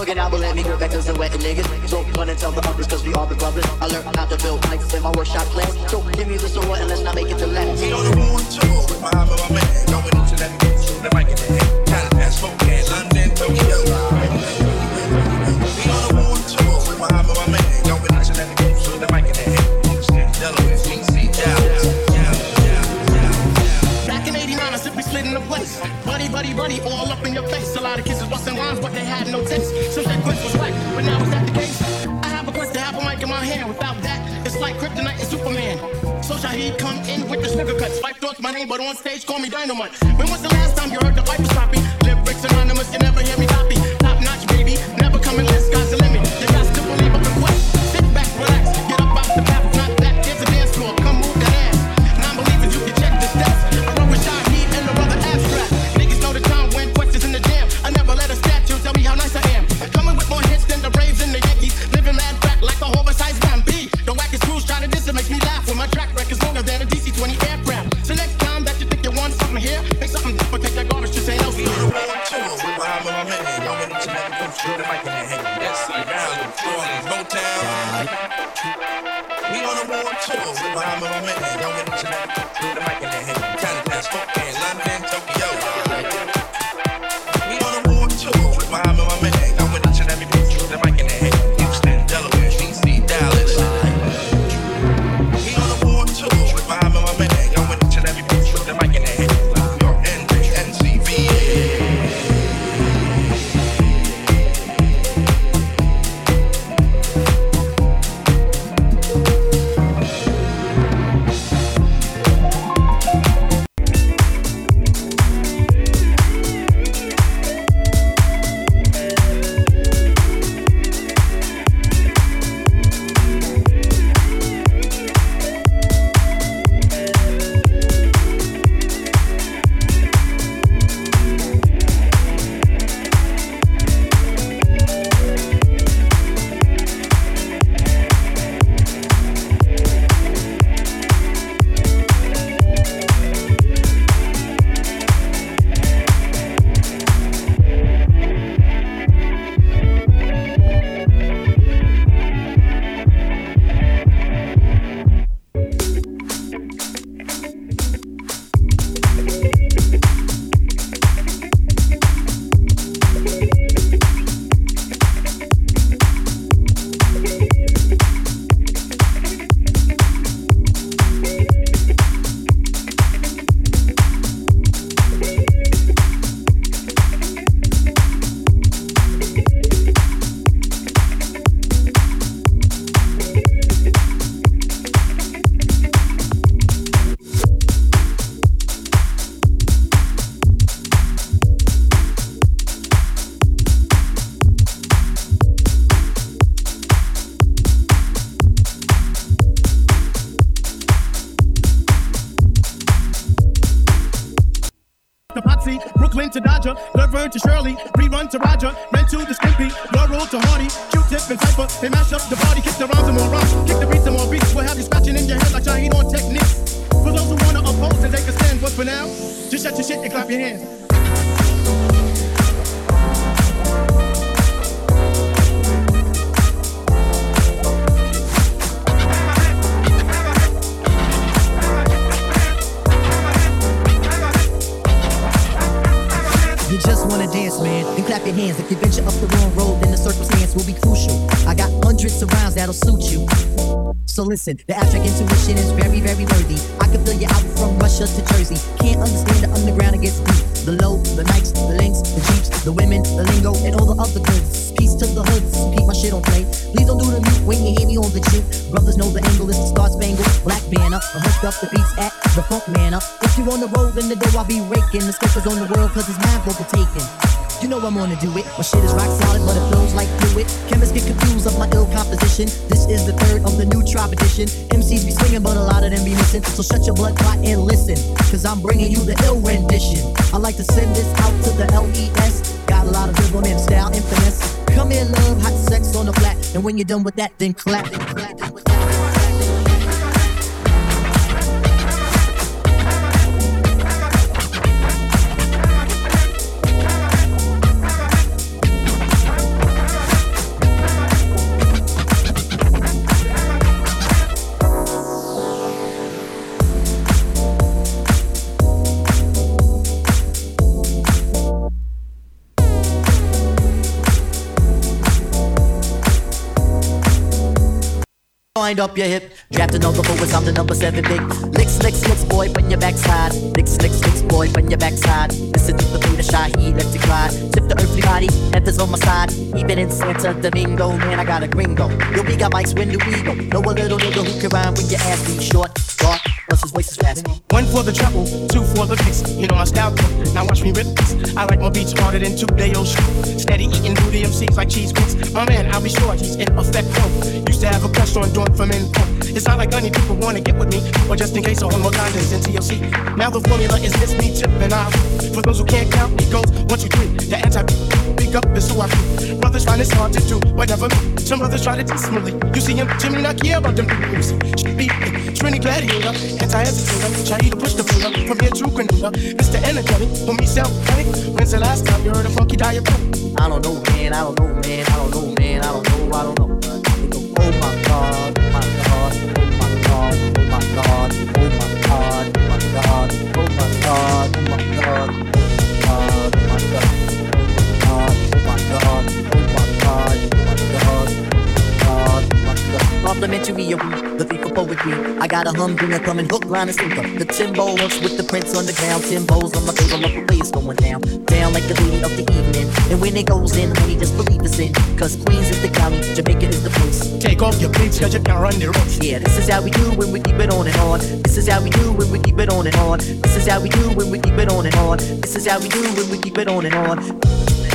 bugging out, but let me go back to the wet niggas. So run and tell the others, cause we all the brothers. I learned how to build nights in my workshop class. So give me the sword and let's not make it to last. We on the world tour with Muhammad, my man. Going into that game, so the mic in the hand. Kind of past Spokane, London, Tokyo. We on the world tour with Muhammad, my man. Going into that game, so the mic in the hand. Houston, Delaware, DC, Dallas. Back in '89, I simply slid into place. Buddy, all up in your face. A lot of kisses busting rhymes, but they had no taste. Since that quest was whack, but now is that the case? I have a quest to have a mic in my hand. Without that, it's like Kryptonite and Superman. So Shaheed come in with the sugar cuts. Five thoughts my name, but on stage call me Dynamite. When was the last time you heard the pipe was poppy? Lyrics anonymous, you never hear me copy. Top notch, baby, never coming less. Sky's the limit. You got to believe up and quest. Sit back, relax, get up off the path. Not that, there's a dance floor. Come move that ass. Non-believers, you can check the stats. I run with Shaheed and the brother Abstract. Niggas know the time when questions in the jam. I never let a statue tell me how nice I am. Coming with more hits than the Braves and the Yankees. Living mad back like a oversized Bambi. The wackest crews trying to diss it makes me laugh. When my track record's longer than a DC-20 aircraft. So next time that you think you want something here, make something different, take that garbage to say no. We on the world tour with Muhammad, my man. Going into that game, so the mic in the hand. Yes, around the floor in Motown. We on the world tour with Muhammad, my man. Going into that game, so the mic in the hand. Kind of past Spokane, London, Tokyo. We on the world tour with Muhammad, my man. Going into that game, so the mic in the hand. Houston, Delaware, DC, Dallas. We on the world tour with Muhammad, my man. Going into that game, so the mic in the hand. New York, NJ, NCVA. Brooklyn to Dodger, Laverne to Shirley, rerun to Roger, Ren to the Skimpy, Laurel to Hardy, Q-Tip and Cypher, they mash up the party, kick the rhymes and more rhymes, kick the beats and more beats, we'll have you scratching in your head like Shaheed on techniques. For those who wanna oppose and take a stand, but for now, just shut your shit and clap your hands. You just wanna dance, man, then clap your hands. If you venture up the wrong road, then the circumstance will be crucial. I got hundreds of rounds that'll suit you. So listen, the abstract intuition is very, very worthy. I can fill you out from Russia to Jersey. Can't understand the underground, it gets deep. The low, the nights, the links, the jeeps, the women, the lingo, and all the other goods. Peace to the hoods, keep my shit on play. Please don't do the mute when you hear me on the juke. Brothers know the angle is the Star Spangled Black Banner. I hooked up the beats at the Funk Manor. If you on the road, then the dough I'll be raking. The stickers on the world, cause it's mad vocal taking. You know I'm gonna do it. My shit is rock solid, but it flows like fluid. Chemists get confused of my ill composition. This is the third of the new Tribe edition. MCs be swinging, but a lot of them be missing. So shut your blood clot and listen, cause I'm bringing you the ill rendition. I like to send this out to the LES. Got a lot of rhythm and style and finesse. Come here, love, hot sex on the flat. And when you're done with that, then clap. wind up your hip. Draft another forwards, I'm the number 7 pick. Licks, licks, licks, boy, when your backslide. Licks, licks, licks, boy, when your backside. Listen to the beat of shy, he electric glide. Tip the earthly body, Panthers on my side. Even in Santa Domingo, man, I got a gringo. Yo, we got mics, when do we go? Know a little nigga who can rhyme when your ass be short, dark, plus his voice is fast. 1 for the treble, 2 for the kicks. You know my style, now watch me rip this. I like my beats harder than 2-day-old shit. Steady eating booty MCs like cheese grits. My man, I'll be sure he's in effect, bro. Used to have a crush on doing for men. It's not like any people wanna get with me, or just in case I hold more condoms in TLC. Now the formula is this, me tipping out. For those who can't count, it goes 1, 2, 3. The anti-big up is who I be. Brothers find it's hard to do whatever me. Some brothers try to diss me. You see him, Jimmy not care about them people. Should be Trini Gladiator, anti-hesitator. Try to push the finger from here to Grenada. Mr. Energetic, for me self-panic. When's the last time you heard a funky diet? I don't know, man, I don't know, man, I don't know, man, I don't know, I don't know. Oh my God, oh my God, oh my God, oh my God, oh my God, oh my God, oh my God, oh my God, oh my God, oh my God, oh my God, complimentary of the people poetry. I got a humdinger coming, hook, line, and sinker. The Timbo works with the Prince on the ground. Timbo's on my table, look the way it's going down. Down like the lady of the evening. And when it goes in, honey, just believe it's in. Cause Queens is the county, Jamaica is the place. Take off your bleach, cause you can't run the roads. Yeah, this is how we do when we keep it on and on. This is how we do when we keep it on and on. This is how we do when we keep it on and on. This is how we do when we keep it on and on.